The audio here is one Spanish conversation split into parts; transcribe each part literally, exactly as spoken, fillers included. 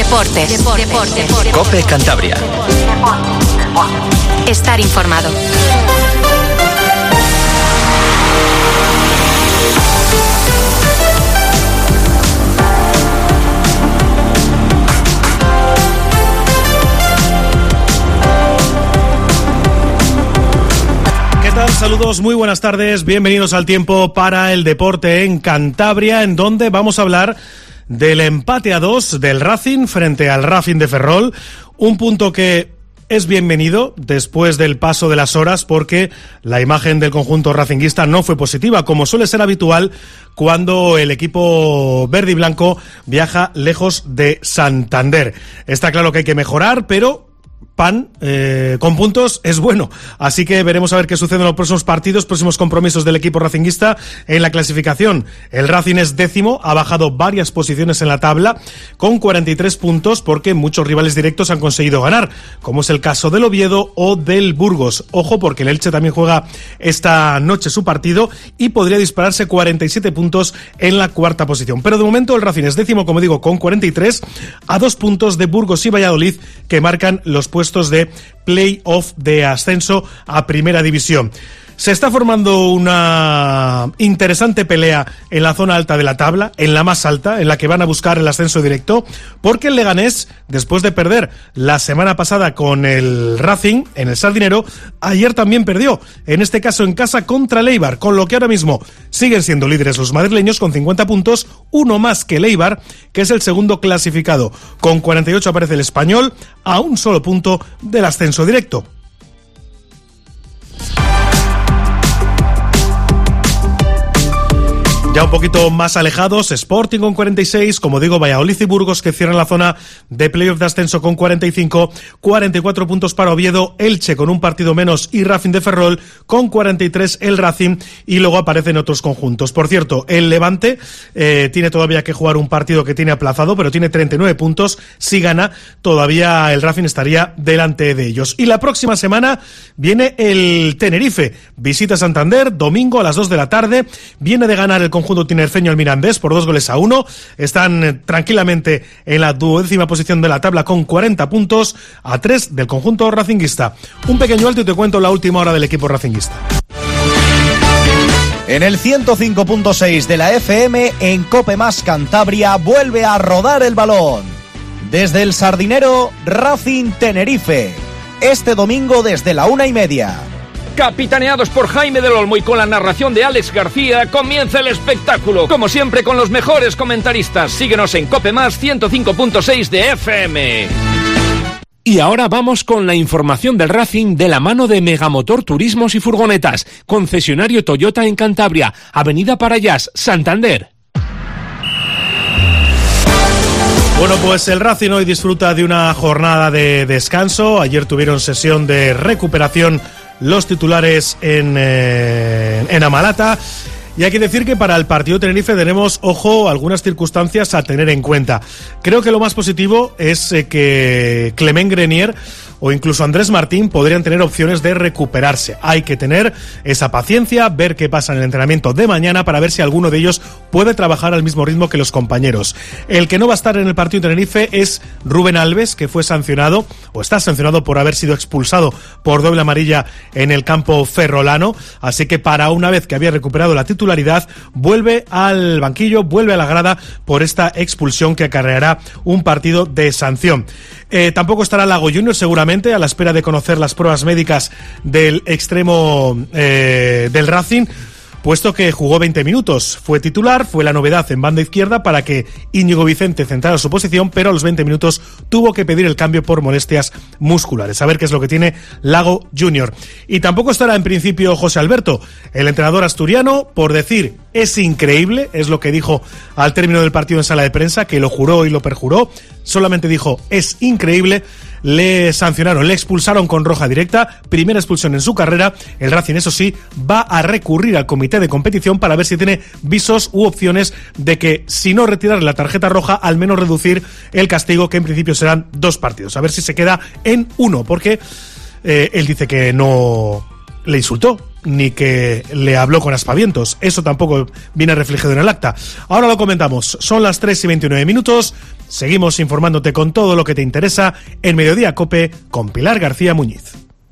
Deportes. Deportes. Deportes. COPE Cantabria. Estar informado. Saludos, muy buenas tardes, bienvenidos al Tiempo para el Deporte en Cantabria, en donde vamos a hablar del empate a dos del Racing frente al Racing de Ferrol, un punto que es bienvenido después del paso de las horas, porque la imagen del conjunto racinguista no fue positiva, como suele ser habitual cuando el equipo verde y blanco viaja lejos de Santander. Está claro que hay que mejorar, pero pan eh, con puntos es bueno, así que veremos a ver qué sucede en los próximos partidos, próximos compromisos del equipo racinguista en la clasificación. El Racing es décimo, ha bajado varias posiciones en la tabla con cuarenta y tres puntos, porque muchos rivales directos han conseguido ganar, como es el caso del Oviedo o del Burgos. Ojo, porque el Elche también juega esta noche su partido y podría dispararse cuarenta y siete puntos en la cuarta posición, pero de momento el Racing es décimo, como digo, con cuarenta y tres, a dos puntos de Burgos y Valladolid, que marcan los puestos de play-off de ascenso a Primera División. Se está formando una interesante pelea en la zona alta de la tabla, en la más alta, en la que van a buscar el ascenso directo, porque el Leganés, después de perder la semana pasada con el Racing en el Sardinero, ayer también perdió, en este caso en casa contra el Eibar, con lo que ahora mismo siguen siendo líderes los madrileños con cincuenta puntos, uno más que el Eibar, que es el segundo clasificado. Con cuarenta y ocho aparece el Español, a un solo punto del ascenso directo. Ya un poquito más alejados, Sporting con cuarenta y seis, como digo, Valladolid y Burgos, que cierran la zona de playoff de ascenso con cuarenta y cinco, cuarenta y cuatro puntos para Oviedo, Elche con un partido menos y Racing de Ferrol con cuarenta y tres el Racing, y luego aparecen otros conjuntos. Por cierto, el Levante eh, tiene todavía que jugar un partido que tiene aplazado, pero tiene treinta y nueve puntos. Si gana, todavía el Racing estaría delante de ellos. Y la próxima semana viene el Tenerife, visita Santander, domingo a las dos de la tarde, viene de ganar el conjunto conjunto tinerfeño al Mirandés por dos goles a uno. Están eh, tranquilamente en la duodécima posición de la tabla con cuarenta puntos, a tres del conjunto racinguista. Un pequeño alto y te cuento la última hora del equipo racinguista. En el ciento cinco punto seis de la F M, en Cope Más Cantabria, vuelve a rodar el balón. Desde el Sardinero, Racing Tenerife. Este domingo desde la una y media. Capitaneados por Jaime del Olmo y con la narración de Alex García, comienza el espectáculo. Como siempre, con los mejores comentaristas. Síguenos en Cope Más ciento cinco punto seis de F M. Y ahora vamos con la información del Racing de la mano de Megamotor Turismos y Furgonetas, concesionario Toyota en Cantabria, Avenida Parayas, Santander. Bueno, pues el Racing hoy disfruta de una jornada de descanso. Ayer tuvieron sesión de recuperación los titulares en, eh, en Amalata. Y hay que decir que para el partido Tenerife tenemos, ojo, algunas circunstancias a tener en cuenta. Creo que lo más positivo es eh, que Clement Grenier o incluso Andrés Martín podrían tener opciones de recuperarse. Hay que tener esa paciencia, ver qué pasa en el entrenamiento de mañana para ver si alguno de ellos puede trabajar al mismo ritmo que los compañeros. El que no va a estar en el partido Tenerife es Rubén Alves, que fue sancionado o está sancionado por haber sido expulsado por doble amarilla en el campo ferrolano, así que para una vez que había recuperado la titularidad, vuelve al banquillo, vuelve a la grada por esta expulsión que acarreará un partido de sanción. Eh, tampoco estará Lago Junior, seguramente, a la espera de conocer las pruebas médicas del extremo eh, del Racing, puesto que jugó veinte minutos. Fue titular, fue la novedad en banda izquierda para que Íñigo Vicente centrara su posición, pero a los veinte minutos tuvo que pedir el cambio por molestias musculares. A ver qué es lo que tiene Lago Junior. Y tampoco estará en principio José Alberto, el entrenador asturiano, por decir es increíble, es lo que dijo al término del partido en sala de prensa, que lo juró y lo perjuró. Solamente dijo es increíble. Le sancionaron, le expulsaron con roja directa, primera expulsión en su carrera. El Racing, eso sí, va a recurrir al comité de competición para ver si tiene visos u opciones de que, si no retirar la tarjeta roja, al menos reducir el castigo, que en principio serán dos partidos. A ver si se queda en uno, porque eh, él dice que no le insultó ni que le habló con aspavientos. Eso tampoco viene reflejado en el acta. Ahora lo comentamos. Son las tres y veintinueve minutos. Seguimos informándote con todo lo que te interesa en Mediodía COPE con Pilar García Muñiz.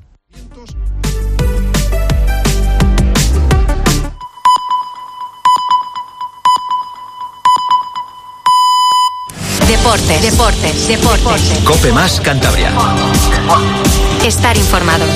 Deportes, deportes, deportes. COPE más Cantabria. Estar informado.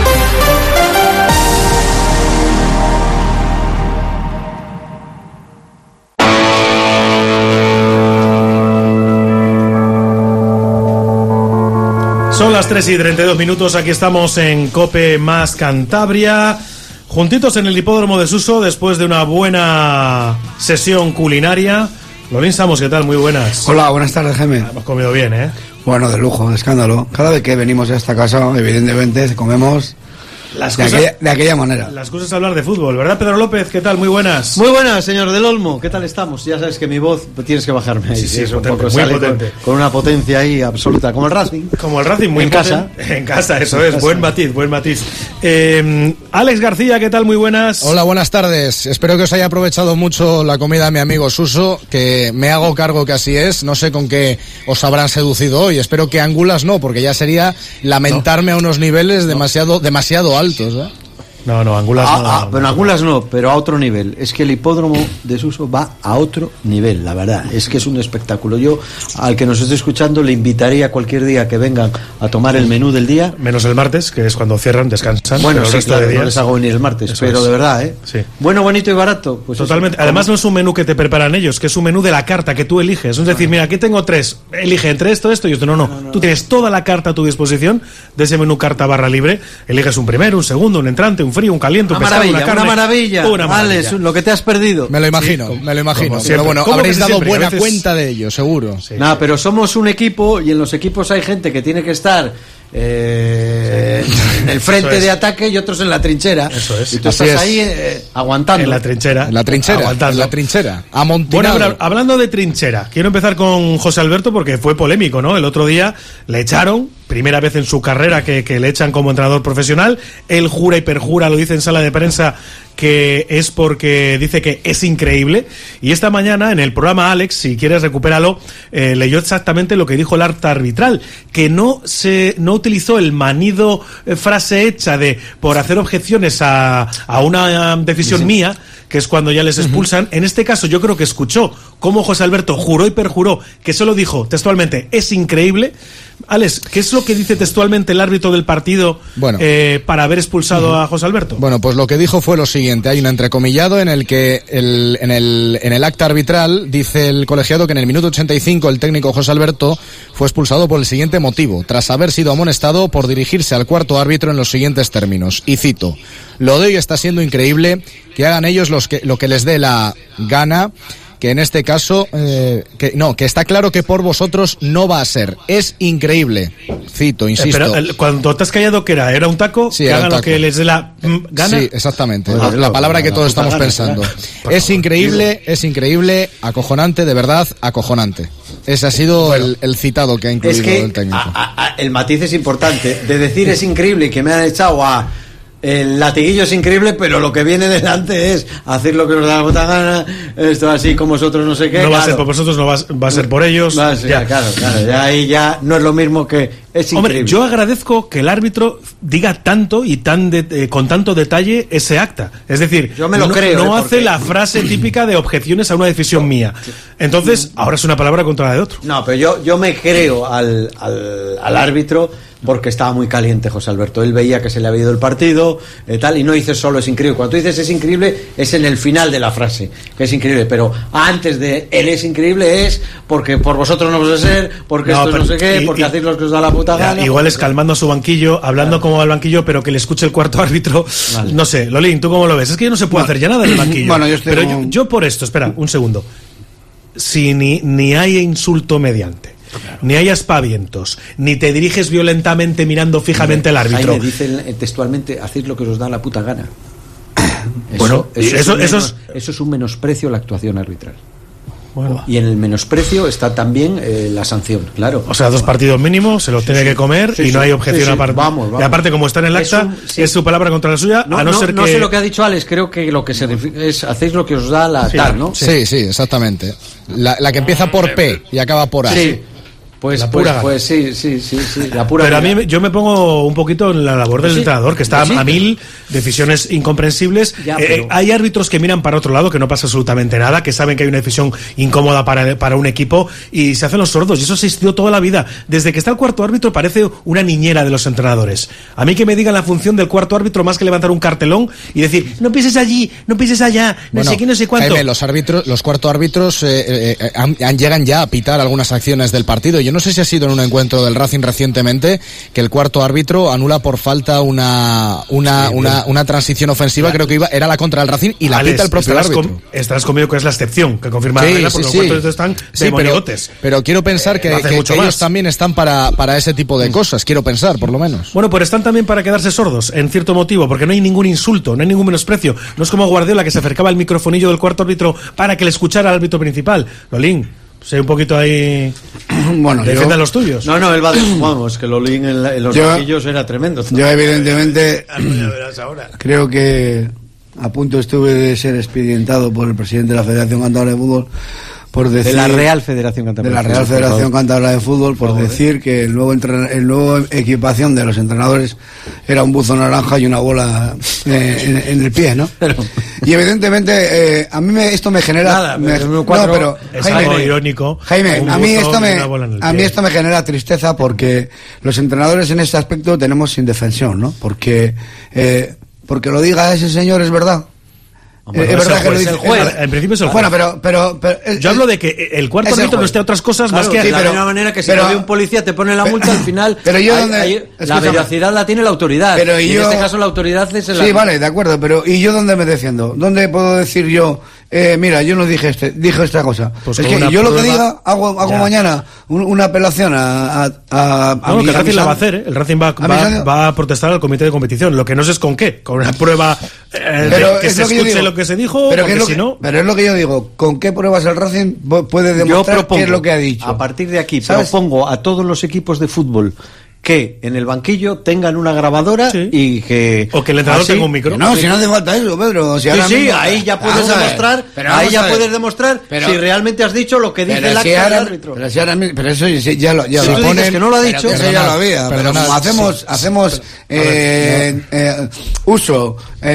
Son las tres y treinta y dos minutos, aquí estamos en COPE más Cantabria, juntitos en el hipódromo de Suso después de una buena sesión culinaria. Lolín Samos, ¿qué tal? Muy buenas. Hola, buenas tardes, Jaime. Hemos comido bien, ¿eh? Bueno, de lujo, de escándalo. Cada vez que venimos a esta casa, evidentemente, comemos Las de, cosas, aquella, de aquella manera. Las cosas es hablar de fútbol, ¿verdad, Pedro López? ¿Qué tal? Muy buenas. Muy buenas, señor del Olmo. ¿Qué tal estamos? Ya sabes que mi voz tienes que bajarme ahí. Sí, sí, es un potente, poco muy sale potente. Con, con una potencia ahí absoluta, como el Racing. Como el Racing, muy en casa. En casa, eso en es. casa. Buen matiz, buen matiz. Eh, Alex García, ¿qué tal? Muy buenas. Hola, buenas tardes. Espero que os haya aprovechado mucho la comida de mi amigo Suso, que me hago cargo que así es. No sé con qué os habrán seducido hoy. Espero que angulas no, porque ya sería lamentarme no. a unos niveles demasiado, no. demasiado altos, ¿eh? No, no, Angulas ah, no. Ah, pero Angulas no, pero a otro nivel. Es que el hipódromo de Suso va a otro nivel, la verdad. Es que es un espectáculo. Yo, al que nos esté escuchando, le invitaría cualquier día que vengan a tomar el menú del día. Menos el martes, que es cuando cierran, descansan. Bueno, el sí, resto claro, de días no les hago venir el martes, eso pero es. de verdad, ¿eh? Sí. Bueno, bonito y barato. Pues totalmente. Eso, además, no es un menú que te preparan ellos, que es un menú de la carta que tú eliges. Es decir, mira, aquí tengo tres. Elige entre esto, esto y esto. No, no. no, no. Tú tienes toda la carta a tu disposición de ese menú carta barra libre. Eliges un primero, un segundo, un entrante, un frío, un caliente, un pescado, una carne. Una maravilla, una maravilla. Alex, lo que te has perdido. Me lo imagino, sí, me lo imagino. Pero bueno, habréis dado siempre, buena veces... cuenta de ello, seguro. Sí. Nada, pero somos un equipo y en los equipos hay gente que tiene que estar eh, sí. en el frente es. de ataque y otros en la trinchera. Eso es. Y tú Así estás es. ahí eh, aguantando. En la trinchera. En la trinchera. Aguantando. En la trinchera. Amontinado. Bueno, hablando de trinchera, quiero empezar con José Alberto porque fue polémico, ¿no? El otro día le echaron, primera vez en su carrera que, que le echan como entrenador profesional. Él jura y perjura, lo dice en sala de prensa, que es porque dice que es increíble. Y esta mañana en el programa Alex, si quieres recupéralo, eh, leyó exactamente lo que dijo el acta arbitral, que no se no utilizó el manido eh, frase hecha de por hacer objeciones a, a una um, decisión sí. mía, que es cuando ya les expulsan. Uh-huh. En este caso yo creo que escuchó cómo José Alberto juró y perjuró, que solo dijo textualmente, es increíble. Alex, ¿qué es lo que dice textualmente el árbitro del partido bueno, eh, para haber expulsado uh-huh. a José Alberto? Bueno, pues lo que dijo fue lo siguiente. Hay un entrecomillado en el que el, en, el, en el acta arbitral dice el colegiado que en el minuto ochenta y cinco el técnico José Alberto fue expulsado por el siguiente motivo, tras haber sido amonestado por dirigirse al cuarto árbitro en los siguientes términos. Y cito, lo de hoy está siendo increíble, que hagan ellos los que, lo que les dé la gana, que en este caso, eh, que no, que está claro que por vosotros no va a ser. Es increíble. Cito, insisto. Eh, pero cuando te has callado, ¿qué era? ¿Era un taco? Sí, que hagan taco. lo que les dé la mm, gana. Sí, exactamente. Pues la palabra que todos estamos gana, pensando. Claro. Es increíble, es increíble, acojonante, de verdad, acojonante. Ese ha sido bueno, el, el citado que ha incluido es que el técnico. A, a, el matiz es importante. De decir es increíble que me han echado a... El latiguillo es increíble, pero lo que viene delante es hacer lo que nos da la puta gana, esto así como vosotros no sé qué. No claro. va a ser por vosotros, no va, va a ser por ellos. Va a ser, ya. Claro, claro, ya ahí ya no es lo mismo que es increíble. Hombre, yo agradezco que el árbitro diga tanto y tan de, eh, con tanto detalle ese acta. Es decir, yo me lo no, creo, no ¿eh? hace la frase típica de objeciones a una decisión mía. Entonces, ahora es una palabra contra la de otro. No, pero yo, yo me creo al, al, al árbitro porque estaba muy caliente José Alberto. Él veía que se le había ido el partido, eh, tal, y no dices solo es increíble. Cuando tú dices es increíble, es en el final de la frase, que es increíble. Pero antes de él es increíble es porque por vosotros no vas a ser, porque no, esto pero, no sé qué, y, porque y, hacéis lo que os da la puta ya, gana. Igual es calmando a su banquillo, hablando claro. como va el banquillo, pero que le escuche el cuarto árbitro. Vale. No sé, Lolín, ¿tú cómo lo ves? Es que ya no se puede bueno, hacer ya nada en el banquillo. Bueno, yo estoy pero como... yo, yo por esto, espera, un segundo. Si ni, ni hay insulto mediante, claro. ni hay aspavientos, ni te diriges violentamente mirando fijamente al árbitro. Ahí me dicen textualmente, hacéis lo que os da la puta gana. Bueno, eso, eso, eso, es eso, menos, es... eso es un menosprecio a la actuación arbitral. Bueno. Y en el menosprecio está también eh, la sanción, claro. O sea, dos partidos mínimos, se los tiene sí, que comer sí, y no sí, hay objeción sí, sí, aparte. vamos, vamos. Y aparte, como está en el acta, es, un, sí. es su palabra contra la suya, no, a no, no ser no que... sé lo que ha dicho Alex, creo que lo que se refiere es hacéis lo que os da la sí, tal, ¿no? Sí, sí, sí, exactamente. La, la que empieza por P y acaba por A. Sí. Pues, La pues, pura pues sí, sí, sí, sí, la pura Pero a gana. mí yo me pongo un poquito en la labor del Sí, entrenador, que está sí, a pero- mil, decisiones incomprensibles. Ya, Eh, pero- hay árbitros que miran para otro lado, que no pasa absolutamente nada, que saben que hay una decisión incómoda para, para un equipo y se hacen los sordos. Y eso se ha existido toda la vida. Desde que está el cuarto árbitro parece una niñera de los entrenadores. A mí que me digan la función del cuarto árbitro más que levantar un cartelón y decir, no pises allí, no pises allá, no Bueno, sé qué, no sé cuánto. Jaime, los árbitros, los cuarto árbitros eh, eh, han, han- llegan ya a pitar algunas acciones del partido. Yo no sé si ha sido en un encuentro del Racing recientemente que el cuarto árbitro anula por falta una una, Sí, una, una transición ofensiva, creo que iba era la contra del Racing y la Alex, pita el propio estarás árbitro. con- estarás conmigo que es la excepción, que confirma la Sí, regla, sí, porque sí. los cuartos árbitros están Sí, de pero, monigotes. pero quiero pensar que, No hace que- mucho que más. ellos también están para, para ese tipo de cosas. Quiero pensar, por lo menos. Bueno, pues están también para quedarse sordos, en cierto motivo, porque no hay ningún insulto, no hay ningún menosprecio. No es como Guardiola, que se acercaba al microfonillo del cuarto árbitro para que le escuchara al árbitro principal. Lolín, sé un poquito ahí... Bueno, yo, Defienda los tuyos. No, no, él va de, vamos, que lo leí en, la- en los Yo- banquillos era tremendo. yo evidentemente creo que a punto estuve de ser expedientado por el presidente de la Federación Cántabra de Fútbol por decir... De la Real Federación de Cántabra la de Real Fútbol, por Federación favor. Cántabra de Fútbol por decir que el nuevo entren- el nuevo equipación de los entrenadores era un buzo naranja y una bola eh, en, en el pie, ¿no? Pero- Y evidentemente eh, a mí me, esto me genera Nada, me- pero no, cuatro- pero Es Jaime, algo irónico. Jaime, Un a mí buzo esto y me una bola en el a mí pie. esto me genera tristeza porque los entrenadores en este aspecto tenemos indefensión, ¿no? Porque eh, porque lo diga ese señor es verdad. Hombre, Eh, no es es el verdad que lo juez, dice el juez. En principio es el juez. Bueno, pero pero, pero el- Yo el- hablo de que el cuarto es el árbitro no juez. esté a otras cosas Claro, más que... de la pero- misma manera que si pero- lo ve un policía te pone la multa, al final pero yo hay- donde- hay- la escúchame. veracidad la tiene la autoridad. Pero y yo- en este caso la autoridad es el Sí, vale, de acuerdo, pero ¿y yo dónde me defiendo? ¿Dónde puedo decir yo, eh, mira, yo no dije este, dije esta cosa? Pues es con que una yo lo que prueba- diga, hago, hago Ya. mañana un- una apelación a... a, a, a No, mi- que el a Racing mi la va a san- hacer, ¿eh? El Racing va, a mi va, san- va a protestar al comité de competición. Lo que no sé es con qué. Con una prueba eh, de Pero que es se lo que yo escuche digo. lo que se dijo, pero, que porque es lo si que- no... pero es lo que yo digo, ¿con qué pruebas el Racing pu- puede Yo demostrar propongo, qué es lo que ha dicho? a partir de aquí, ¿Sabes? propongo a todos los equipos de fútbol que en el banquillo tengan una grabadora Sí. y que... O que el entrenador así- tenga un micro. No, si no hace falta eso, Pedro. Si Sí, ahora sí, mismo- ahí ya puedes Vamos a ver, demostrar, pero ahí vamos ya a ver. puedes demostrar Pero- si realmente has dicho lo que dice Pero el si acta del ahora- árbitro. Pero, si ahora mismo- pero eso sí, ya lo, ya Si lo tú ponen, dices que no lo ha pero dicho, que eso perdonad, ya lo había. Pero perdonad, como hacemos, sí. hacemos eh, eh, uso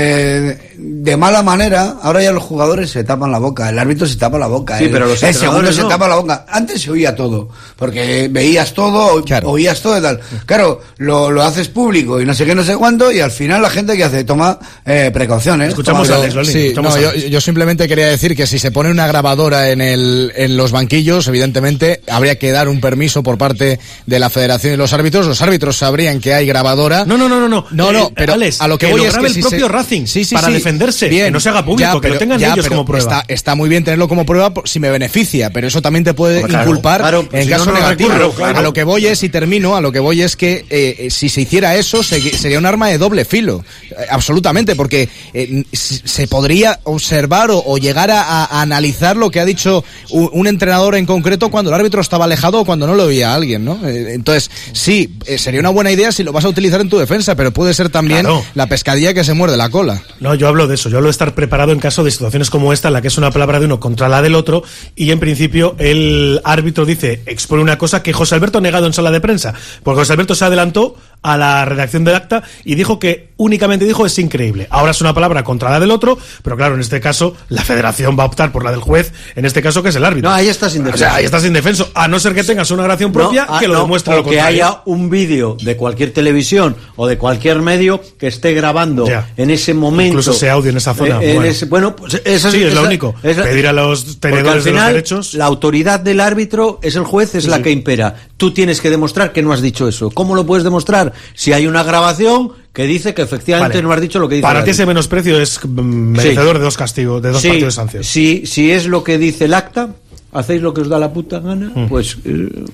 eh, de mala manera, ahora ya los jugadores se tapan la boca, el árbitro se tapa la boca, Sí, el, pero los el segundo entrenadores se no. tapa la boca. Antes se oía todo, porque veías todo, Claro. oías todo y tal. Claro, lo, lo haces público y no sé qué, no sé cuánto, y al final la gente que hace toma eh, precauciones. Escuchamos Toma- a Alex Lolín. Sí, escuchamos no, a yo, Alex. yo simplemente quería decir que si se pone una grabadora en el en los banquillos, evidentemente habría que dar un permiso por parte de la Federación y los árbitros. Los árbitros sabrían que hay grabadora. No, no, no, no, no. No, no, Eh, pero Alex, a lo que, que voy lo es grabe que el si propio se- Racing sí, sí, para sí. defenderse, Bien, que no se haga público, ya, que lo pero- tengan ya, ellos pero como prueba. Está, está muy bien tenerlo como prueba por- si me beneficia, pero eso también te puede Hombre, claro, inculpar claro, en si caso no, no negativo. recurro, claro. A lo que voy es, y termino, a lo que voy es que eh, eh, si se hiciera eso segui- sería un arma de doble filo, eh, absolutamente, porque eh, s- se podría observar o, o llegar a, a- a analizar lo que ha dicho un, un entrenador en concreto cuando el árbitro estaba alejado o cuando no lo oía a alguien, ¿no? Eh, entonces, sí, eh, sería una buena idea si lo vas a utilizar en tu defensa, pero puede ser también Claro. la pescadilla que se muerde la cola. No, yo hablo de eso, yo hablo de estar preparado en caso de situaciones como esta, en la que es una palabra de uno contra la del otro, y en principio el árbitro dice, expone una cosa que José Alberto ha negado en sala de prensa, porque José Alberto se adelantó a la redacción del acta y dijo que únicamente dijo es increíble. Ahora es una palabra contra la del otro, pero claro, en este caso la federación va a optar por la del juez, en este caso que es el árbitro. No, ahí estás indefenso. O sea, ahí estás indefenso, a no ser que tengas una grabación propia No, ah, que lo no, demuestre o lo que contrario. haya un vídeo de cualquier televisión o de cualquier medio que esté grabando Ya. en ese momento. Incluso ese audio en esa zona, Eh, en bueno. ese- bueno, pues esa Sí, es lo esa- único. esa- Pedir a los porque tenedores al de los final, derechos. la autoridad del árbitro es el juez, es la que impera. Tú tienes que demostrar que no has dicho eso. ¿Cómo lo puedes demostrar? Si hay una grabación que dice que efectivamente Vale. no has dicho lo que dice Para el ti ese árbitro. menosprecio es mm, merecedor de dos castigos, de dos Sí, partidos de sanción. Si, si es lo que dice el acta, hacéis lo que os da la puta gana, pues... eh,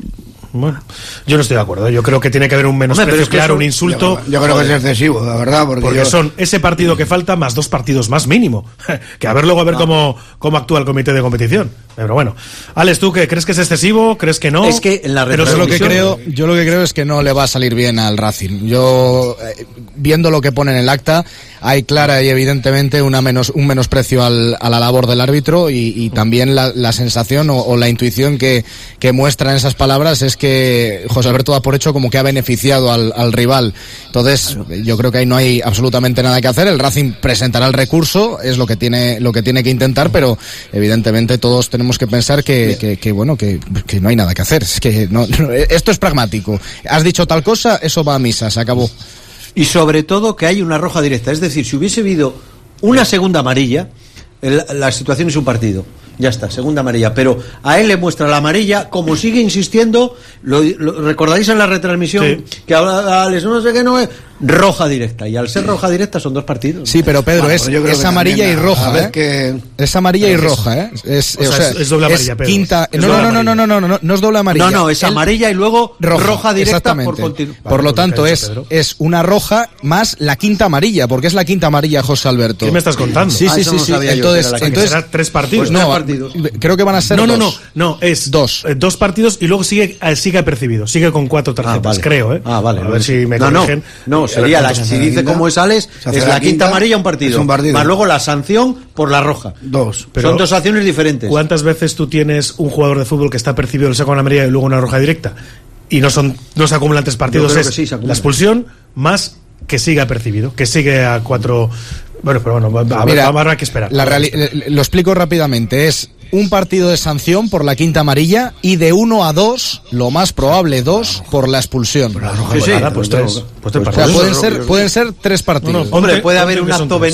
Bueno, yo no estoy de acuerdo. Yo creo que tiene que haber un menosprecio, Hombre, es que claro, eso, un insulto. Yo, yo creo que es excesivo, la verdad, porque, porque yo... son ese partido que falta más dos partidos más mínimo. Que a ver luego a ver cómo, cómo actúa el comité de competición. Pero bueno, Alex, ¿tú qué crees que es excesivo? ¿Crees que no? Es que en la Pero yo lo que creo, yo lo que creo es que no le va a salir bien al Racing. Yo, eh, viendo lo que pone en el acta, hay clara y evidentemente una menos, un menosprecio al, a la labor del árbitro y, y también la, la sensación o, o la intuición que, que muestran esas palabras es que José Alberto da por hecho como que ha beneficiado al, al rival. Entonces, yo creo que ahí no hay absolutamente nada que hacer. El Racing presentará el recurso, es lo que tiene, lo que tiene que intentar, pero evidentemente todos tenemos que pensar que, que, que bueno, que, que no hay nada que hacer. Es que no, no, esto es pragmático. Has dicho tal cosa, eso va a misa, se acabó. Y sobre todo que hay una roja directa. Es decir, si hubiese habido una segunda amarilla, el, la situación es un partido. Ya está, segunda amarilla. Pero a él le muestra la amarilla, como sigue insistiendo, lo, lo recordaréis en la retransmisión, sí, que ahora Alex no sé qué no es, roja directa. Y al ser roja directa son dos partidos. Sí, pero Pedro, bueno, es, es amarilla y roja, ¿eh? Que... Es amarilla y roja, ¿eh? Es, o sea, o sea, es, es doble amarilla, es Pedro. Quinta... Es no, doble no, no, no, no, no, no, no, no es doble amarilla. No, no, es amarilla el... y luego roja, roja directa por continuo. Por vale, lo tanto, es, Pedro. es una roja más la quinta amarilla, porque es la quinta amarilla, José Alberto. ¿Qué me estás contando? Sí, sí, ah, sí, sí. No entonces, yo, entonces será tres partidos. Pues no, tres partidos. Creo que van a ser no, dos. No, no, no, es dos. Eh, dos partidos y luego sigue eh, sigue apercibido, sigue con cuatro tarjetas, ah, vale. creo, ¿eh? Ah, vale. A ver si me no, corrigen. No, no sería la, si dice cómo es Alex, es la quinta amarilla un partido, un partido. Más luego la sanción por la roja. Dos. Pero son dos acciones diferentes. ¿Cuántas veces tú tienes un jugador de fútbol que está percibido el saco en amarilla y luego una roja directa? Y no son no se acumulan tres partidos, es sí, la expulsión más que siga percibido, que sigue a cuatro. Bueno, pero bueno, a ver, habrá que esperar. La reali- lo explico rápidamente, es un partido de sanción por la quinta amarilla y de uno a dos, lo más probable dos, por la expulsión. Pero la roja sí, sí, nada, pues, pues tres. Pues tres o sea, pueden ser, pueden ser tres partidos. No, no, Hombre, ponte, puede ponte haber un acto ben,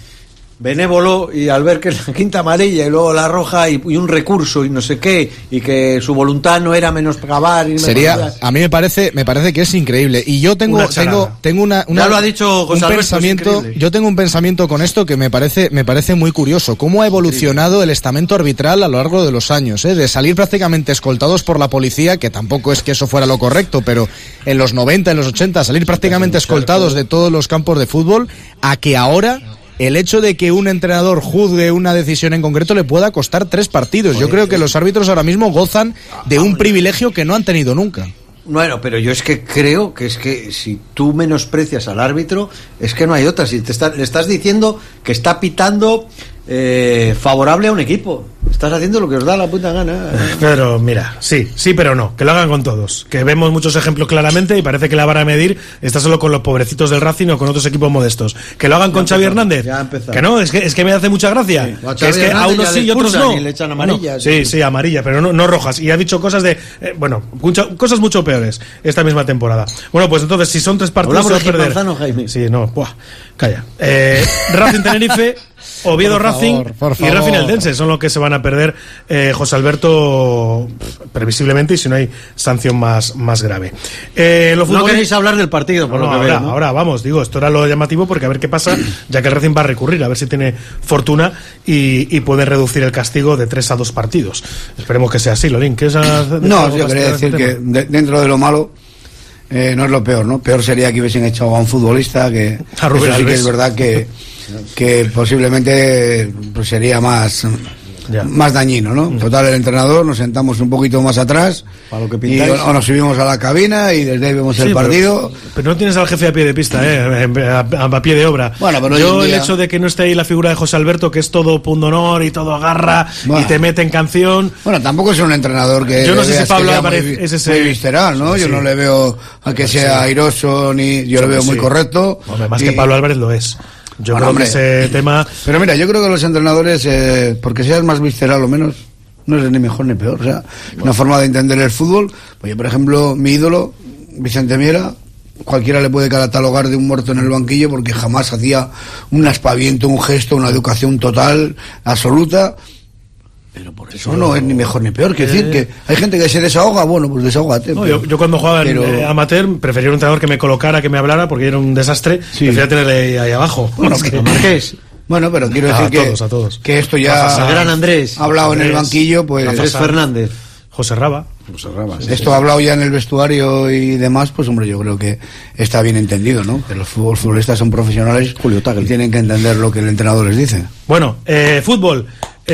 benévolo y al ver que es la quinta amarilla y luego la roja y, y un recurso y no sé qué y que su voluntad no era menoscabar y sería menos... a mí me parece me parece que es increíble y yo tengo tengo tengo una, una ya lo ha dicho José un Alberto, pensamiento yo tengo un pensamiento con esto que me parece me parece muy curioso cómo ha evolucionado sí. el estamento arbitral a lo largo de los años, ¿eh? De salir prácticamente escoltados por la policía, que tampoco es que eso fuera lo correcto, pero en los noventa, en los ochenta salir prácticamente escoltados de todos los campos de fútbol, a que ahora el hecho de que un entrenador juzgue una decisión en concreto le pueda costar tres partidos. Yo creo que los árbitros ahora mismo gozan de un privilegio que no han tenido nunca. Bueno, pero yo es que creo que es que si tú menosprecias al árbitro, es que no hay otra. Si te está, le estás diciendo que está pitando eh, favorable a un equipo, estás haciendo lo que os da la puta gana. Pero mira, sí, sí, pero no, que lo hagan con todos. Que vemos muchos ejemplos claramente y parece que la vara a medir está solo con los pobrecitos del Racing o con otros equipos modestos. Que lo hagan ya con empezó, Xavi Hernández. Que no, es que, es que me hace mucha gracia. Sí. Bueno, que es que a unos sí y otros no. Y le echan amarilla, bueno, sí, sí, amarilla, pero no, no rojas. Y ha dicho cosas de, eh, bueno, mucho, cosas mucho peores esta misma temporada. Bueno, pues entonces, si son tres partidos, se va a perder. Manzano, Jaime. Sí, no, buah, calla. Eh, Racing Tenerife, Oviedo por Racing favor, por favor. Y Racing Eldense son los que se van a perder, eh, José Alberto, previsiblemente, y si no hay sanción más, más grave. Eh, lo no queréis hablar del partido, por no, lo que ahora, veo, ¿no? ahora vamos, digo, esto era lo llamativo porque a ver qué pasa, ya que el Racing va a recurrir, a ver si tiene fortuna y, y puede reducir el castigo de tres a dos partidos. Esperemos que sea así, Lolín. ¿Qué es a, no, yo quería decir que de, dentro de lo malo eh, no es lo peor, ¿no? Peor sería que hubiesen echado a un futbolista, que a Rubén eso sí Alves. Que es verdad que que posiblemente pues sería más ya. más dañino, ¿no? Total, el entrenador, nos sentamos un poquito más atrás para lo que y o, o nos subimos a la cabina y desde ahí vemos sí, el partido. Pero, pero no tienes al jefe a pie de pista, ¿eh? A, a, a pie de obra. Bueno, pero yo el hecho de que no esté ahí la figura de José Alberto, que es todo pundonor y todo agarra bueno. y te mete en canción. Bueno, tampoco es un entrenador que yo no sé si Pablo Álvarez muy, es ese muy visceral, ¿no? Sí. Yo no le veo a que sea sí. airoso ni yo sí, lo veo sí. muy correcto. Hombre, más y... que Pablo Álvarez lo es. Yo bueno, creo hombre, que ese tema... Pero mira, yo creo que los entrenadores, eh, porque seas más visceral o menos, no es ni mejor ni peor. O sea, bueno. una forma de entender el fútbol. Pues yo, por ejemplo, mi ídolo, Vicente Miera, cualquiera le puede catalogar de un muerto en el banquillo porque jamás hacía un aspaviento, un gesto, una educación total, absoluta. Pero por eso no, no es ni mejor ni peor. Quiero eh... decir que hay gente que se desahoga, bueno, pues desahógate. No, pero, yo, yo cuando jugaba pero... en eh, amateur prefería un entrenador que me colocara, que me hablara, porque era un desastre. Sí. Prefería tenerle ahí abajo. Bueno, que... Marqués. Bueno, pero quiero decir a que, todos, a todos. que esto ya a gran Andrés ha hablado Andrés, en el banquillo, pues Andrés Fernández. José Raba. José Raba. Sí, Esto sí. ha hablado ya en el vestuario y demás, pues hombre, yo creo que está bien entendido, ¿no? Que los futbolistas son profesionales, Julio Tagle, y tienen que entender lo que el entrenador les dice. Bueno, eh, fútbol.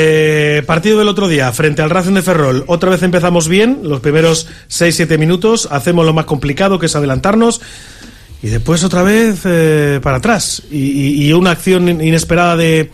Eh, partido del otro día frente al Racing de Ferrol. Otra vez empezamos bien, los primeros seis siete minutos, hacemos lo más complicado, que es adelantarnos, y después otra vez eh, para atrás, y, y, y una acción inesperada de,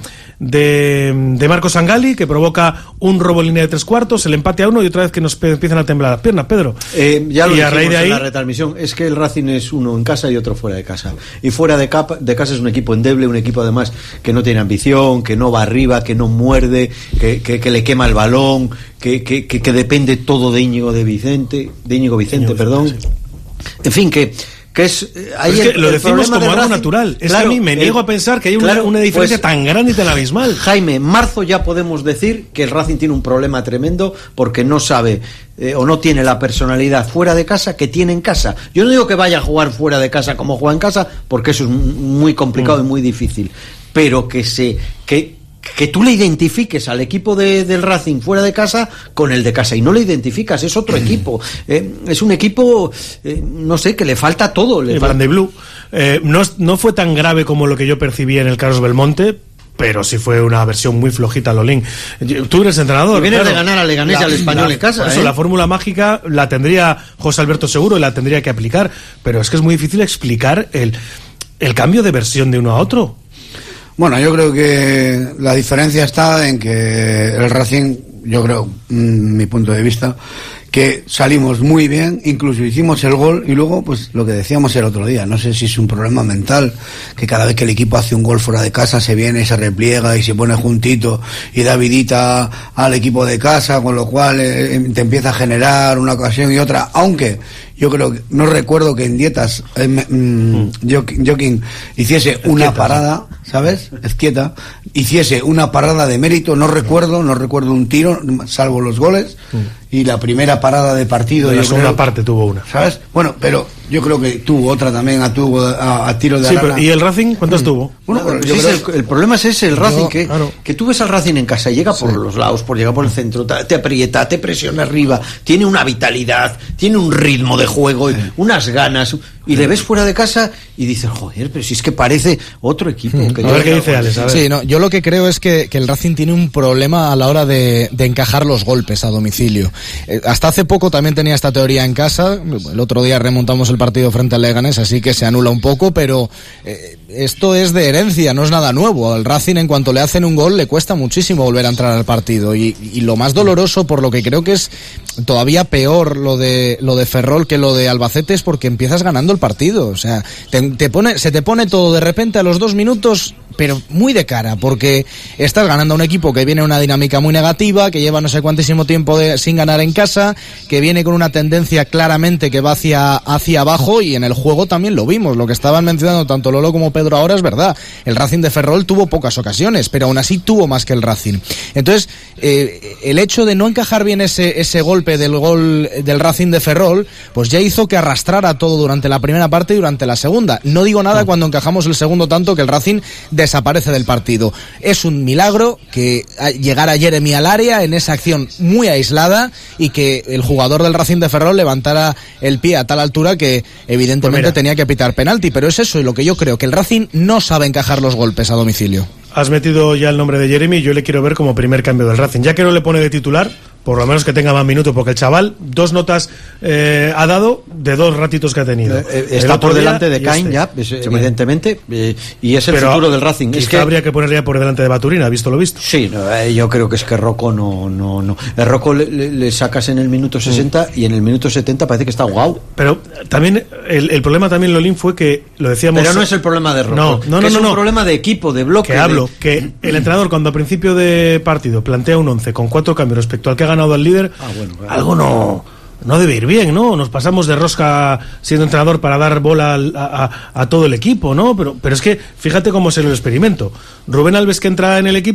de, de Marcos Sangali, que provoca un robo en línea de tres cuartos, el empate a uno, y otra vez que nos pe- empiezan a temblar las piernas, Pedro. Eh, ya lo y a raíz de ahí, en la retransmisión, es que el Racing es uno en casa y otro fuera de casa, y fuera de, capa, de casa es un equipo endeble, un equipo además que no tiene ambición, que no va arriba, que no muerde, que, que, que le quema el balón, que, que, que, que depende todo de Íñigo de Vicente, de Íñigo Vicente, Íñigo perdón. Vicente, sí. En fin, que que es, ahí es que el, lo decimos como algo Racing, natural. Es claro, que a mí me niego el, a pensar que hay una, claro, una diferencia pues, tan grande y tan abismal. Jaime, en marzo ya podemos decir que el Racing tiene un problema tremendo porque no sabe eh, o no tiene la personalidad fuera de casa que tiene en casa. Yo no digo que vaya a jugar fuera de casa como juega en casa, porque eso es muy complicado mm. y muy difícil, pero que se que que tú le identifiques al equipo de, del Racing fuera de casa con el de casa, y no le identificas, es otro equipo, eh, es un equipo, eh, no sé, que le falta todo. Le el falta... Brand Blue eh, no, no fue tan grave como lo que yo percibí en el Carlos Belmonte, pero sí fue una versión muy flojita, Lolín. Tú eres entrenador. Y vienes claro, de ganar a Leganés y al Español la, en casa. Eso, ¿eh? La fórmula mágica la tendría José Alberto seguro y la tendría que aplicar, pero es que es muy difícil explicar el, el cambio de versión de uno a otro. Bueno, yo creo que la diferencia está en que el Racing, yo creo, mm, mi punto de vista, que salimos muy bien, incluso hicimos el gol, y luego, pues lo que decíamos el otro día, no sé si es un problema mental, que cada vez que el equipo hace un gol fuera de casa se viene, se repliega y se pone juntito y da vidita al equipo de casa, con lo cual eh, te empieza a generar una ocasión y otra, aunque yo creo que, no recuerdo que en Dietas eh, mm, Joaquín hiciese una parada, ¿sabes? Ezquieta, hiciese una parada de mérito, no recuerdo, no recuerdo un tiro, salvo los goles, y la primera parada de partido. De la yo segunda creo, parte tuvo una. ¿Sabes? Bueno, pero yo creo que tuvo otra también a, tuvo a, a tiro de sí, pero, ¿y el Racing cuántas mm. tuvo? Bueno, no, sí, es el, el problema es ese, el Racing, no, que, claro. que tú ves al Racing en casa, llega por sí. los lados, por llega por el centro, te aprieta, te presiona arriba, tiene una vitalidad, tiene un ritmo de juego, sí. unas ganas, y le ves fuera de casa y dices, joder, pero si es que parece otro equipo. Mm. Que a ver qué dice Alex, a ver. Sí, no, yo lo que creo es que, que el Racing tiene un problema a la hora de, de encajar los golpes a domicilio. Eh, hasta hace poco también tenía esta teoría en casa, el otro día remontamos el partido frente al Leganés, así que se anula un poco, pero eh, esto es de herencia, no es nada nuevo. Al Racing, en cuanto le hacen un gol, le cuesta muchísimo volver a entrar al partido, y, y lo más doloroso, por lo que creo que es todavía peor lo de lo de Ferrol que lo de Albacete, es porque empiezas ganando el partido, o sea, te, te pone, se te pone todo de repente a los dos minutos, pero muy de cara, porque estás ganando a un equipo que viene en una dinámica muy negativa, que lleva no sé cuántísimo tiempo de, sin ganar en casa, que viene con una tendencia claramente que va hacia, hacia abajo, y en el juego también lo vimos, lo que estaban mencionando tanto Lolo como Pedro ahora es verdad, el Racing de Ferrol tuvo pocas ocasiones, pero aún así tuvo más que el Racing. Entonces, eh, el hecho de no encajar bien ese, ese golpe del gol del Racing de Ferrol, pues ya hizo que arrastrara todo durante la primera parte y durante la segunda. No digo nada no. cuando encajamos el segundo tanto, que el Racing desaparece del partido. Es un milagro que llegara Jeremy al área en esa acción muy aislada, y que el jugador del Racing de Ferrol levantara el pie a tal altura que evidentemente pues tenía que pitar penalti, pero es eso, y lo que yo creo, que el Racing no sabe encajar los golpes a domicilio. Has metido ya el nombre de Jeremy, yo le quiero ver como primer cambio del Racing, ya que no le pone de titular, por lo menos que tenga más minutos, porque el chaval dos notas eh, ha dado de dos ratitos que ha tenido. Eh, está por delante de Caín, este. ya, es, evidentemente, eh, y es el Pero futuro del Racing. Es que habría que ponerle por delante de Baturina, visto lo visto. Sí, no, eh, yo creo que es que Rocco no, no, no. El Rocco le, le, le sacas en el minuto sesenta mm. y en el minuto setenta parece que está guau. Pero también el, el problema también, Lolín, fue que lo decíamos. Pero no es el problema de Rocco. No, no, no, es no, un no. problema de equipo, de bloque. Que de... hablo, que el entrenador, cuando a principio de partido plantea un once con cuatro cambios respecto al que ha ganado el líder. Ah, Bueno, claro. Algo no, no debe ir bien, ¿no? Nos pasamos de rosca siendo entrenador para dar bola a, a, a todo el equipo, ¿no? Pero, pero es que fíjate cómo es el experimento. Rubén Alves, que entra en el equipo,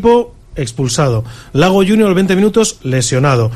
expulsado. Lago Junior, veinte minutos, lesionado.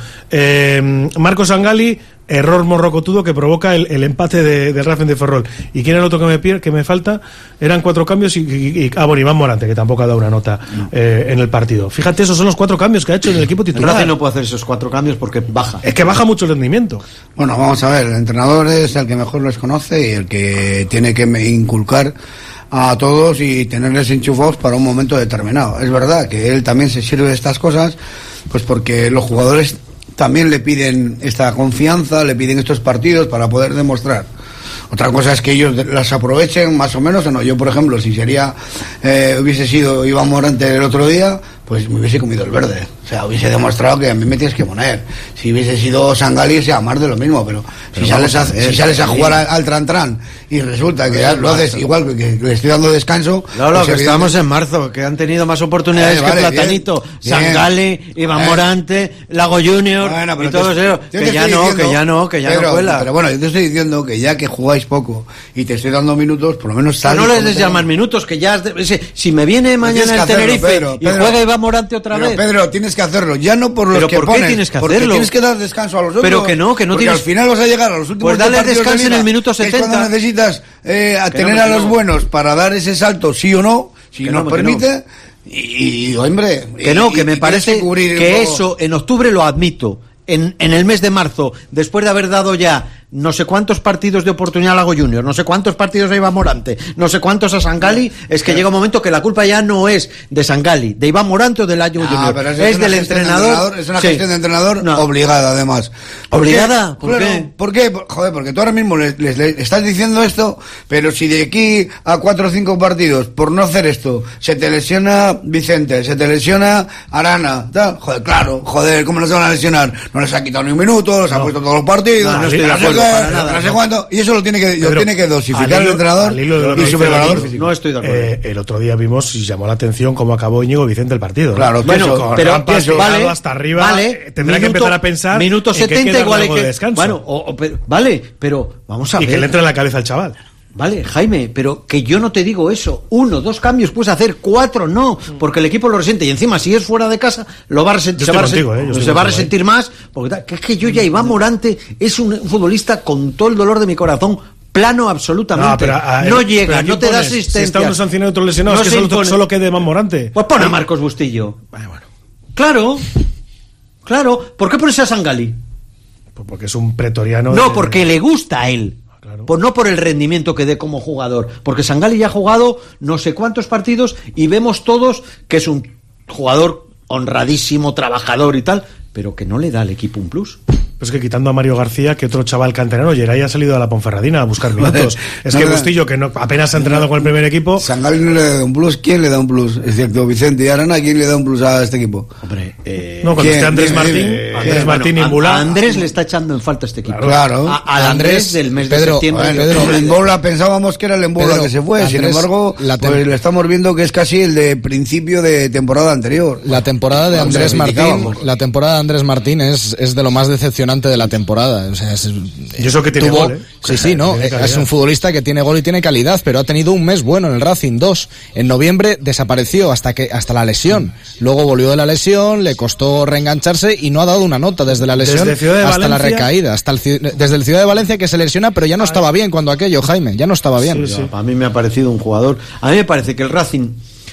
Eh, Marcos Sangali, error morrocotudo que provoca el, el empate de, del Racing de Ferrol. ¿Y quién era el otro que me, pier, que me falta? Eran cuatro cambios y, y, y ah, bueno, Iván Morante, que tampoco ha dado una nota no. eh, en el partido. Fíjate, esos son los cuatro cambios que ha hecho en el equipo titular. El Racing no puede hacer esos cuatro cambios porque baja. Es que baja mucho el rendimiento. Bueno, vamos a ver, el entrenador es el que mejor los conoce y el que tiene que inculcar a todos y tenerles enchufados para un momento determinado. Es verdad que él también se sirve de estas cosas, pues porque los jugadores también le piden esta confianza, le piden estos partidos para poder demostrar. Otra cosa es que ellos las aprovechen más o menos o no. Yo, por ejemplo, si sería eh, hubiese sido Iván Morante el otro día, pues me hubiese comido el verde. O sea, hubiese demostrado que a mí me tienes que poner. Si hubiese sido Sangali, sea más de lo mismo. Pero, pero si, sales a, a ver, si sales a jugar al, al tran-tran y resulta que ya lo haces igual que, que le estoy dando descanso... No, lo pues que evidente... estamos en marzo, que han tenido más oportunidades eh, vale, que Platanito. Bien, Sangali, bien. Iván eh. Morante, Lago Junior bueno, y todo eso. Que ya no, diciendo, que ya no, que ya pero, no cuela. Pero bueno, yo te estoy diciendo que ya que jugáis poco y te estoy dando minutos, por lo menos... Pero no les des ya más minutos, que ya... Si me viene mañana el Tenerife Pedro, y juega Iván Morante otra pero, vez... Pedro, tienes que hacerlo, ya no por los ¿Pero que por qué pones, tienes que porque hacerlo? Tienes que dar descanso a los otros. Pero que no, que no porque tienes... al final vas a llegar a los últimos pues dale partidos descanso de Liga, en el minuto setenta. Es cuando necesitas eh, a tener no, a los no. buenos para dar ese salto, sí o no, si que nos no, permite... No. Y, y, hombre... Que no, y, que me y parece que, que eso, en octubre lo admito, en, en el mes de marzo, después de haber dado ya no sé cuántos partidos de oportunidad a Lago Junior, no sé cuántos partidos a Iván Morante, no sé cuántos a Sangali, es que llega un momento que la culpa ya no es de Sangali, de Iván Morante o de Lago no, Junior, es, es del entrenador, entrenador. Es una sí. gestión de entrenador no. obligada, además. ¿Por ¿Obligada? ¿Por, claro, qué? ¿Por qué? Joder, porque tú ahora mismo les, les, les estás diciendo esto, pero si de aquí a cuatro o cinco partidos, por no hacer esto, se te lesiona Vicente, se te lesiona Arana, tal, joder, claro, joder, ¿cómo no se van a lesionar? No les ha quitado ni un minuto, los no. ha puesto todos los partidos, no, no estoy de acuerdo para nada. No. Y eso lo tiene que, lo tiene que dosificar hilo, el entrenador y su preparador. No estoy de acuerdo. Eh, el otro día vimos y llamó la atención cómo acabó Íñigo Vicente el partido. Claro, ¿no? bueno, eso, pero eso, vale, hasta arriba. Vale, tendrá minuto, que empezar a pensar. Minuto setenta igual hay que. Descanso. Bueno, o, o, pero, vale, pero vamos a y ver. Y que le entre en la cabeza al chaval. Vale, Jaime, pero que yo no te digo eso. Uno, dos cambios puedes hacer, cuatro no, porque el equipo lo resiente. Y encima, si es fuera de casa, lo va a resentir, se, va, contigo, resentir, eh, se va a resentir eh. más. Porque que es que yo ya, Iván Morante, es un futbolista con todo el dolor de mi corazón. Plano absolutamente. No, pero, a, no llega, no te da asistencia. Si está uno sancionado y otro lesionado, no es que solo, solo quede Iván Morante. Pues pon a Marcos Bustillo. Vale, bueno. Claro, claro. ¿Por qué pones a Sangali? Pues porque es un pretoriano. No, de... porque le gusta a él. Claro. Pues no por el rendimiento que dé como jugador. Porque Sangali ya ha jugado no sé cuántos partidos y vemos todos que es un jugador honradísimo, trabajador y tal, pero que no le da al equipo un plus. Pues que quitando a Mario García, que otro chaval canterano, Geray ha salido a la Ponferradina a buscar minutos. Es no que Bustillo, que no, apenas ha entrenado no, con el primer equipo. Sangali no le da un plus. ¿Quién le da un plus? Es cierto, Vicente y Arana, ¿quién le da un plus a este equipo? Hombre, eh, no, cuando esté Andrés Martín, eh, Andrés eh, Martín bueno, Imbula. A Andrés le está echando en falta este equipo. Claro. A, a Andrés del mes Pedro, de septiembre. Bueno, Pedro, el Embola pensábamos que era el Embola que se fue. Andrés, sin embargo, la tem- pues le estamos viendo que es casi el de principio de temporada anterior. La temporada de Andrés Martín, la temporada de Andrés Martín es, es de lo más decepcionante de la temporada. O sea, es, y eso que tiene tuvo, gol, ¿eh? Sí, sí, no, es un futbolista que tiene gol y tiene calidad, pero ha tenido un mes bueno en el Racing, dos. En noviembre desapareció hasta que hasta la lesión. Luego volvió de la lesión, le costó reengancharse y no ha dado una nota desde la lesión desde de hasta Valencia, la recaída, hasta el, desde el Ciudad de Valencia que se lesiona, pero ya no estaba bien cuando aquello, Jaime, ya no estaba bien. Sí, sí. A mí me ha parecido un jugador, a mí me parece que el Racing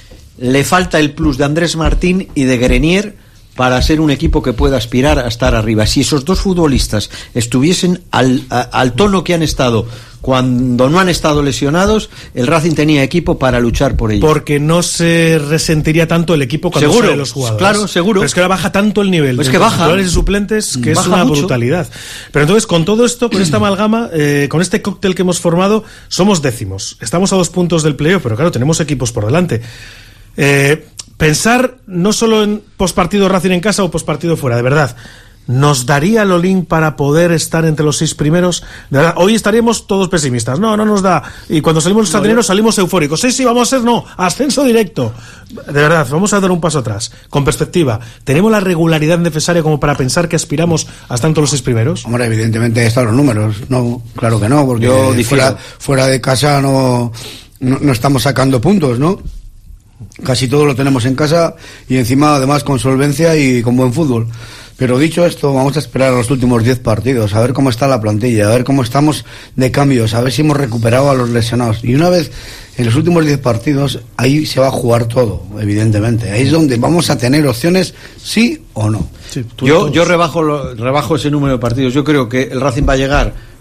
le falta el plus de Andrés Martín y de Grenier para ser un equipo que pueda aspirar a estar arriba. Si esos dos futbolistas estuviesen al, a, al tono que han estado cuando no han estado lesionados, el Racing tenía equipo para luchar por ello. Porque no se resentiría tanto el equipo cuando seguro, sale los jugadores. Claro, seguro. Pero es que ahora baja tanto el nivel pues de que baja. titulares y suplentes que baja es una mucho. brutalidad. Pero entonces, con todo esto, con esta amalgama, eh, con este cóctel que hemos formado, somos décimos. Estamos a dos puntos del playoff, pero claro, tenemos equipos por delante. Eh... Pensar no solo en pospartido Racing en casa o pospartido fuera, de verdad, ¿nos daría el all-in para poder estar entre los seis primeros? De verdad, hoy estaríamos todos pesimistas. No, no nos da. Y cuando salimos los santineros salimos eufóricos. Sí, sí, vamos a ser, no, ascenso directo. De verdad, vamos a dar un paso atrás. Con perspectiva, ¿tenemos la regularidad necesaria como para pensar que aspiramos hasta entre los seis primeros? Hombre, evidentemente están los números. No, claro que no, porque Yo fuera, fuera de casa no, no, no estamos sacando puntos, ¿no? Casi todo lo tenemos en casa y encima además con solvencia y con buen fútbol. Pero dicho esto, vamos a esperar a los últimos diez partidos, a ver cómo está la plantilla, a ver cómo estamos de cambios, a ver si hemos recuperado a los lesionados. Y una vez en los últimos diez partidos, ahí se va a jugar todo, evidentemente. Ahí es donde vamos a tener opciones, sí o no. Sí, yo yo rebajo, lo, rebajo ese número de partidos. Yo creo que el Racing va a llegar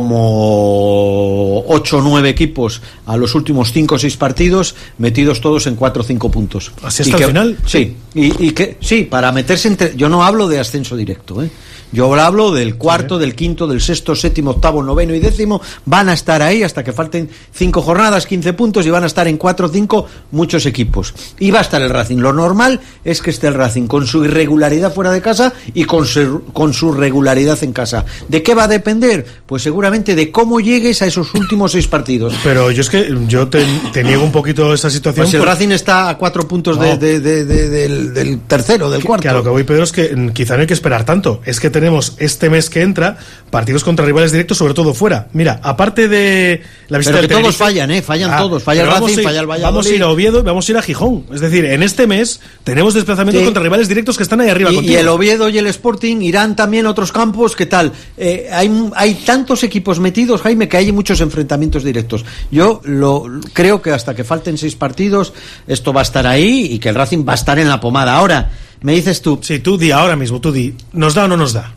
como ocho o nueve equipos a los últimos cinco o seis partidos, metidos todos en cuatro o cinco puntos. ¿Así hasta el final? Sí, y, y que sí, para meterse entre... Yo no hablo de ascenso directo, ¿eh? Yo hablo del cuarto, sí, del quinto, del sexto, séptimo, octavo, noveno y décimo. Van a estar ahí hasta que falten cinco jornadas, quince puntos, y van a estar en cuatro o cinco muchos equipos. Y va a estar el Racing. Lo normal es que esté el Racing con su irregularidad fuera de casa y con su, con su regularidad en casa. ¿De qué va a depender? Pues seguramente de cómo llegues a esos últimos seis partidos. Pero yo es que yo te, te niego un poquito esa situación. Pues el por... Racing está a cuatro puntos no. de, de, de, de, del, del tercero, del que, cuarto. Que a lo que voy, Pedro, es que quizá no hay que esperar tanto. Es que tenemos este mes que entra partidos contra rivales directos, sobre todo fuera. Mira, aparte de la visita pero que del todos fallan, ¿eh? Fallan ah, todos. Falla el Racing, falla el Valladolid. Vamos a ir a Oviedo y vamos a ir a Gijón. Es decir, en este mes tenemos desplazamientos sí. contra rivales directos que están ahí arriba y, contigo. Y el Oviedo y el Sporting irán también a otros campos. ¿Qué tal? Eh, hay, hay tantos equipos metidos, Jaime, que hay muchos enfrentamientos directos. Yo lo creo que hasta que falten seis partidos esto va a estar ahí y que el Racing va a estar en la pomada. Ahora, me dices tú... Sí, tú di ahora mismo, tú di. ¿Nos da o no nos da?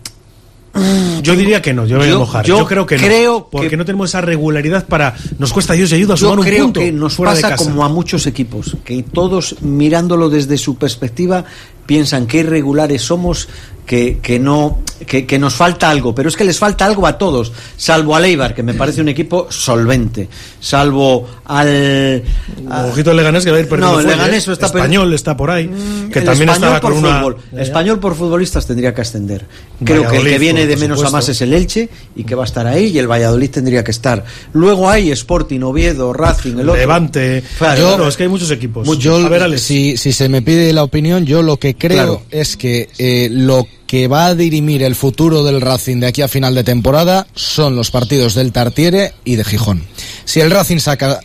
Yo diría que no, yo me voy a mojar. Yo, yo creo que creo no, porque que no tenemos esa regularidad para... Nos cuesta Dios y ayuda a sumar un punto. Yo creo que nos pasa como a muchos equipos, que todos mirándolo desde su perspectiva piensan que irregulares somos, que, que no que, que nos falta algo, pero es que les falta algo a todos, salvo al Eibar, que me parece un equipo solvente, salvo al... A, Ojito al Leganés, que va a ir perdiendo. No, el Leganés ¿eh? está Español está por ahí, que el también Español está por con una... fútbol. Español por futbolistas tendría que ascender. Creo Valladolid, que el que viene de menos supuesto. a más es el Elche, y que va a estar ahí, y el Valladolid tendría que estar. Luego hay Sporting, Oviedo, Racing, el otro. Levante. Claro, yo, no, es que hay muchos equipos. Yo, a ver, Alex. Si, si se me pide la opinión, yo lo que creo claro. es que eh, lo que va a dirimir el futuro del Racing de aquí a final de temporada son los partidos del Tartiere y de Gijón. Si el Racing saca,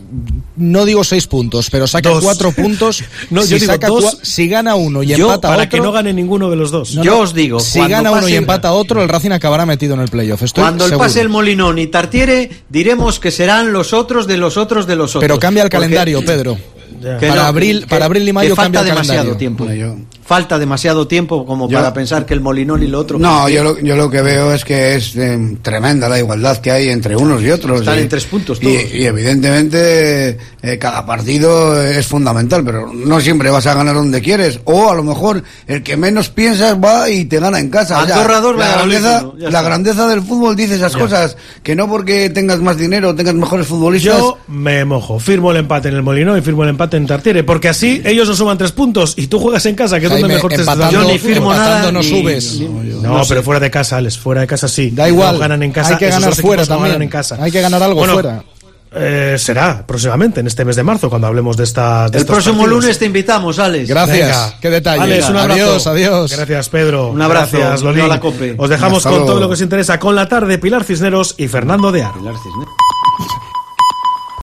no digo seis puntos, pero saca dos. cuatro puntos, no, si, yo digo saca dos, cua- si gana uno y yo, empata para otro... que no gane ninguno de los dos. No, yo no, os digo... Si gana uno y empata otro, el Racing acabará metido en el playoff. Estoy cuando el seguro. pase el Molinón y Tartiere, diremos que serán los otros de los otros de los otros. Pero cambia el porque... calendario, Pedro. Que para, no, abril, que, para abril y mayo que falta cambia el demasiado calendario. tiempo. Bueno, yo... Falta demasiado tiempo como yo... para pensar que el Molinón y lo otro. No, yo lo, yo lo que veo es que es eh, tremenda la igualdad que hay entre unos y otros. Están y, en tres puntos todos. Y, y evidentemente eh, cada partido es fundamental, pero no siempre vas a ganar donde quieres. O a lo mejor el que menos piensas va y te gana en casa. Andorra dos, la, grandeza, la grandeza del fútbol dice esas ya. cosas, que no porque tengas más dinero, tengas mejores futbolistas. Yo me mojo, firmo el empate en el Molinón y firmo el empate en Tartiere, porque así ellos no suman tres puntos y tú juegas en casa, que es Jaime, donde mejor te estás. Yo ni firmo nada, no ni, subes. Ni, no, no, no pero sé. Fuera de casa, Alex, fuera de casa sí. Da igual, no ganan en casa, hay que ganar fuera también. Ganan en casa. Hay que ganar algo bueno, fuera. Eh, será próximamente, en este mes de marzo, cuando hablemos de estas. El próximo partidos. lunes te invitamos, Alex. Gracias. Venga. Qué detalle. Alex, un abrazo. Adiós, adiós. Gracias, Pedro. Un abrazo. Gracias, Lolín. La cope. Os dejamos Hasta con luego. todo lo que os interesa con la tarde. Pilar Cisneros y Fernando de Ar. Pilar Cisneros.